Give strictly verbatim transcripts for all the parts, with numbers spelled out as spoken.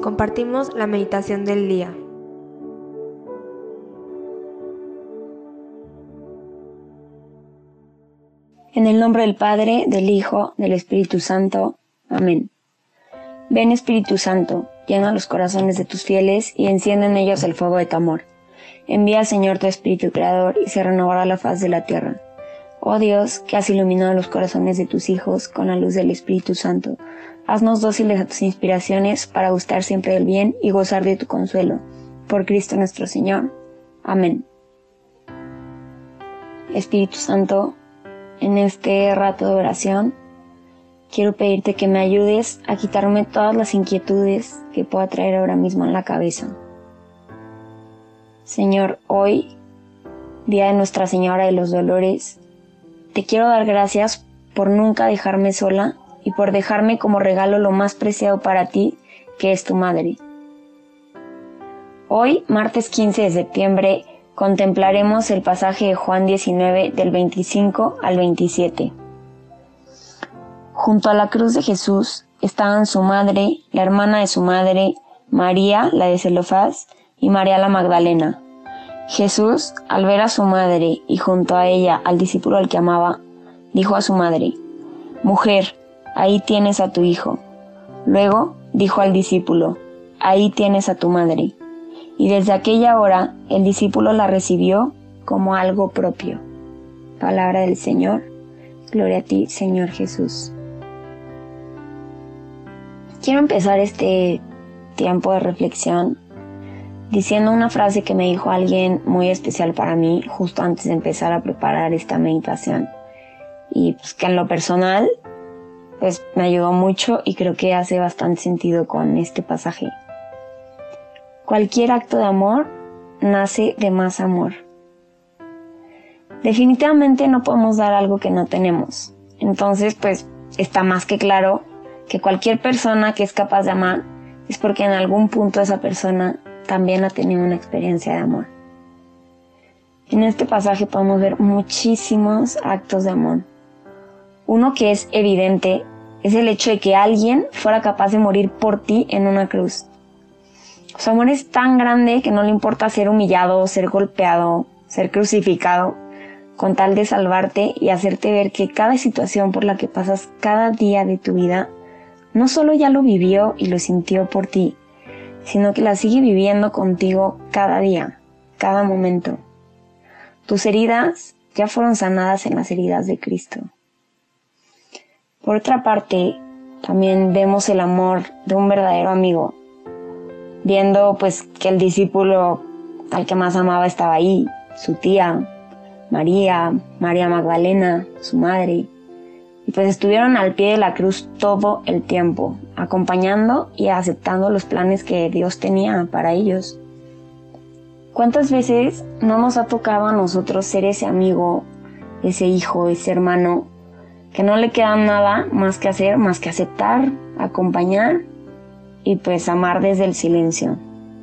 compartimos la meditación del día. En el nombre del Padre, del Hijo, del Espíritu Santo. Amén. Ven, Espíritu Santo, llena los corazones de tus fieles y enciende en ellos el fuego de tu amor. Envía, Señor, tu Espíritu Creador y se renovará la faz de la tierra. Oh Dios, que has iluminado los corazones de tus hijos con la luz del Espíritu Santo, haznos dóciles a tus inspiraciones para gustar siempre del bien y gozar de tu consuelo. Por Cristo nuestro Señor. Amén. Espíritu Santo, en este rato de oración, quiero pedirte que me ayudes a quitarme todas las inquietudes que pueda traer ahora mismo en la cabeza. Señor, hoy, día de Nuestra Señora de los Dolores, te quiero dar gracias por nunca dejarme sola y por dejarme como regalo lo más preciado para ti, que es tu madre. Hoy, martes quince de septiembre, contemplaremos el pasaje de Juan diecinueve del veinticinco al veintisiete. Junto a la cruz de Jesús estaban su madre, la hermana de su madre, María, la de Zelofás, y María la Magdalena. Jesús, al ver a su madre y junto a ella al discípulo al que amaba, dijo a su madre: «Mujer, ahí tienes a tu hijo». Luego dijo al discípulo: «Ahí tienes a tu madre». Y desde aquella hora el discípulo la recibió como algo propio. Palabra del Señor. Gloria a ti, Señor Jesús. Quiero empezar este tiempo de reflexión diciendo una frase que me dijo alguien muy especial para mí justo antes de empezar a preparar esta meditación, y pues que en lo personal pues me ayudó mucho y creo que hace bastante sentido con este pasaje. Cualquier acto de amor nace de más amor. Definitivamente no podemos dar algo que no tenemos. Entonces, pues, está más que claro que cualquier persona que es capaz de amar es porque en algún punto esa persona también ha tenido una experiencia de amor. En este pasaje podemos ver muchísimos actos de amor. Uno que es evidente es el hecho de que alguien fuera capaz de morir por ti en una cruz. Su amor es tan grande que no le importa ser humillado, ser golpeado, ser crucificado, con tal de salvarte y hacerte ver que cada situación por la que pasas cada día de tu vida, no solo ya lo vivió y lo sintió por ti, sino que la sigue viviendo contigo cada día, cada momento. Tus heridas ya fueron sanadas en las heridas de Cristo. Por otra parte, también vemos el amor de un verdadero amigo, viendo pues que el discípulo al que más amaba estaba ahí, su tía, María, María Magdalena, su madre, y pues estuvieron al pie de la cruz todo el tiempo, acompañando y aceptando los planes que Dios tenía para ellos. ¿Cuántas veces no nos ha tocado a nosotros ser ese amigo, ese hijo, ese hermano, que no le queda nada más que hacer, más que aceptar, acompañar y pues amar desde el silencio?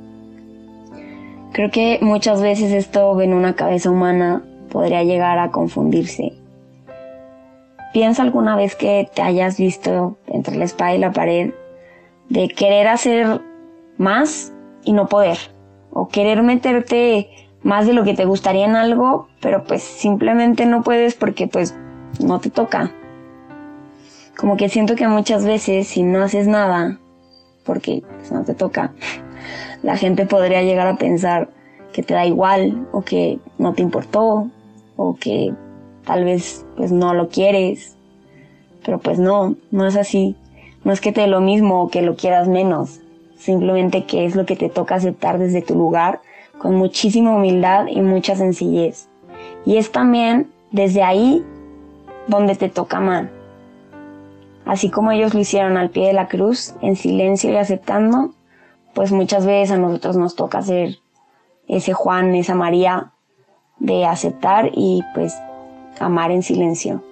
Creo que muchas veces esto en una cabeza humana podría llegar a confundirse. Piensa alguna vez que te hayas visto entre la espada y la pared, de querer hacer más y no poder, o querer meterte más de lo que te gustaría en algo, pero pues simplemente no puedes porque pues no te toca. Como que siento que muchas veces si no haces nada, porque pues, no te toca, la gente podría llegar a pensar que te da igual, o que no te importó, o que tal vez pues no lo quieres, pero pues no, no es así. No es que te dé lo mismo o que lo quieras menos, simplemente que es lo que te toca aceptar desde tu lugar, con muchísima humildad y mucha sencillez. Y es también desde ahí donde te toca amar. Así como ellos lo hicieron al pie de la cruz, en silencio y aceptando, pues muchas veces a nosotros nos toca ser ese Juan, esa María, de aceptar y pues amar en silencio.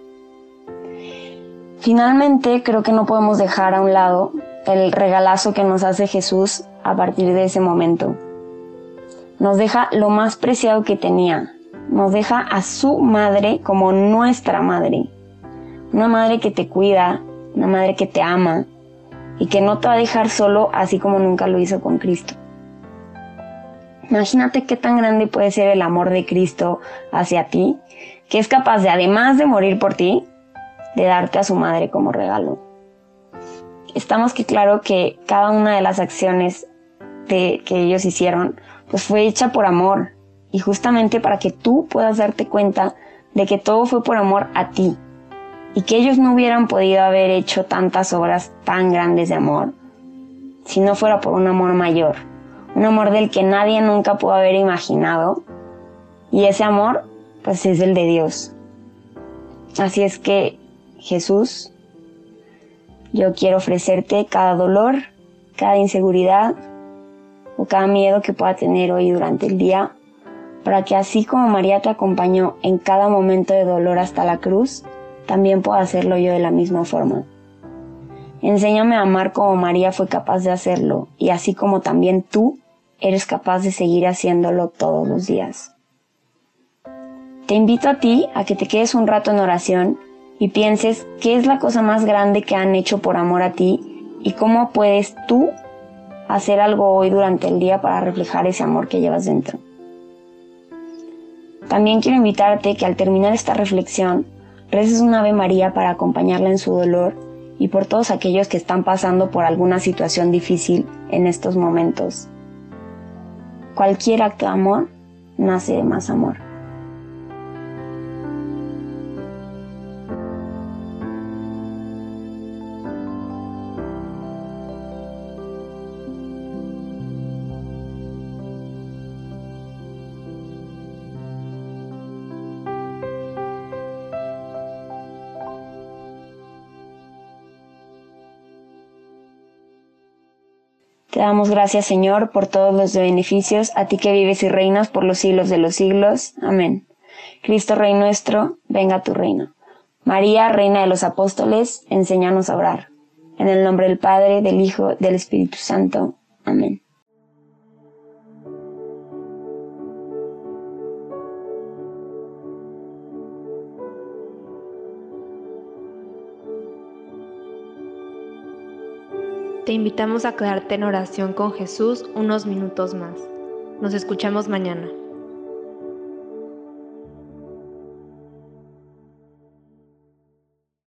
Finalmente, creo que no podemos dejar a un lado el regalazo que nos hace Jesús a partir de ese momento. Nos deja lo más preciado que tenía. Nos deja a su madre como nuestra madre. Una madre que te cuida, una madre que te ama, y que no te va a dejar solo así como nunca lo hizo con Cristo. Imagínate qué tan grande puede ser el amor de Cristo hacia ti, que es capaz de, además de morir por ti, de darte a su madre como regalo. Estamos que claro que cada una de las acciones de, que ellos hicieron, pues fue hecha por amor, y justamente para que tú puedas darte cuenta de que todo fue por amor a ti, y que ellos no hubieran podido haber hecho tantas obras tan grandes de amor, si no fuera por un amor mayor, un amor del que nadie nunca pudo haber imaginado, y ese amor, pues es el de Dios. Así es que, Jesús, yo quiero ofrecerte cada dolor, cada inseguridad o cada miedo que pueda tener hoy durante el día, para que así como María te acompañó en cada momento de dolor hasta la cruz, también pueda hacerlo yo de la misma forma. Enséñame a amar como María fue capaz de hacerlo, y así como también tú eres capaz de seguir haciéndolo todos los días. Te invito a ti a que te quedes un rato en oración y pienses qué es la cosa más grande que han hecho por amor a ti y cómo puedes tú hacer algo hoy durante el día para reflejar ese amor que llevas dentro. También quiero invitarte que al terminar esta reflexión reces un Ave María para acompañarla en su dolor y por todos aquellos que están pasando por alguna situación difícil en estos momentos. Cualquier acto de amor nace de más amor. Te damos gracias, Señor, por todos los beneficios, a ti que vives y reinas por los siglos de los siglos. Amén. Cristo Rey nuestro, venga a tu reino. María, Reina de los Apóstoles, enséñanos a orar. En el nombre del Padre, del Hijo, del Espíritu Santo. Amén. Te invitamos a quedarte en oración con Jesús unos minutos más. Nos escuchamos mañana.